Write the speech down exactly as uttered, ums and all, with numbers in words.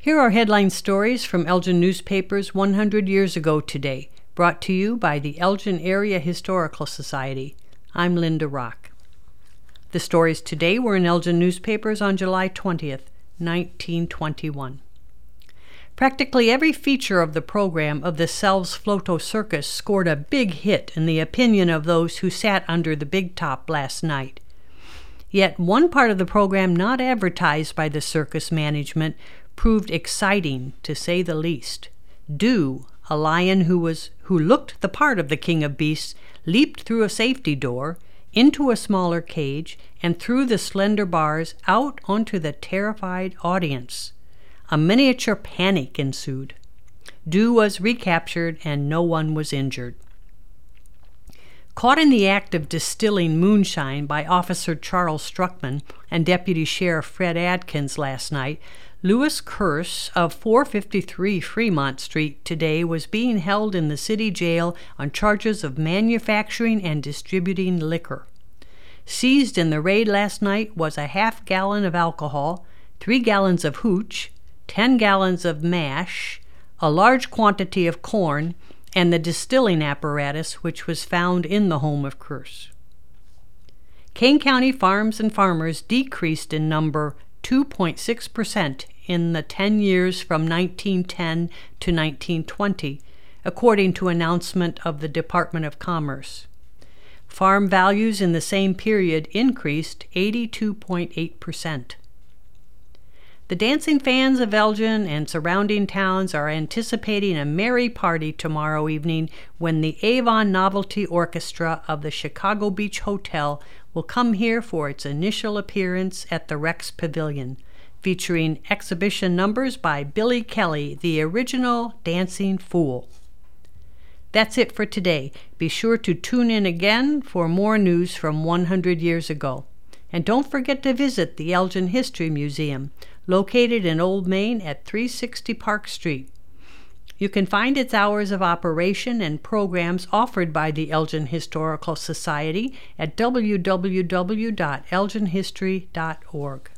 Here are headline stories from Elgin newspapers one hundred years ago today, brought to you by the Elgin Area Historical Society. I'm Linda Rock. The stories today were in Elgin newspapers on July twentieth, nineteen twenty-one. Practically every feature of the program of the Selves Floto Circus scored a big hit in the opinion of those who sat under the big top last night. Yet one part of the program not advertised by the circus management proved exciting, to say the least. Do, a lion who was who looked the part of the king of beasts, leaped through a safety door, into a smaller cage, and through the slender bars out onto the terrified audience. A miniature panic ensued. Do was recaptured and no one was injured. Caught in the act of distilling moonshine by Officer Charles Struckman and Deputy Sheriff Fred Adkins last night, Louis Kearse of four fifty-three Fremont Street today was being held in the city jail on charges of manufacturing and distributing liquor. Seized in the raid last night was a half gallon of alcohol, three gallons of hooch, ten gallons of mash, a large quantity of corn, and the distilling apparatus which was found in the home of Kearse. Kane County farms and farmers decreased in number two point six percent in the ten years from nineteen ten to nineteen twenty, according to announcement of the Department of Commerce. Farm values in the same period increased eighty-two point eight percent. The dancing fans of Elgin and surrounding towns are anticipating a merry party tomorrow evening when the Avon Novelty Orchestra of the Chicago Beach Hotel will come here for its initial appearance at the Rex Pavilion, featuring exhibition numbers by Billy Kelly, the original Dancing Fool. That's it for today. Be sure to tune in again for more news from one hundred years ago. And don't forget to visit the Elgin History Museum, located in Old Main at three sixty Park Street. You can find its hours of operation and programs offered by the Elgin Historical Society at w w w dot elgin history dot org.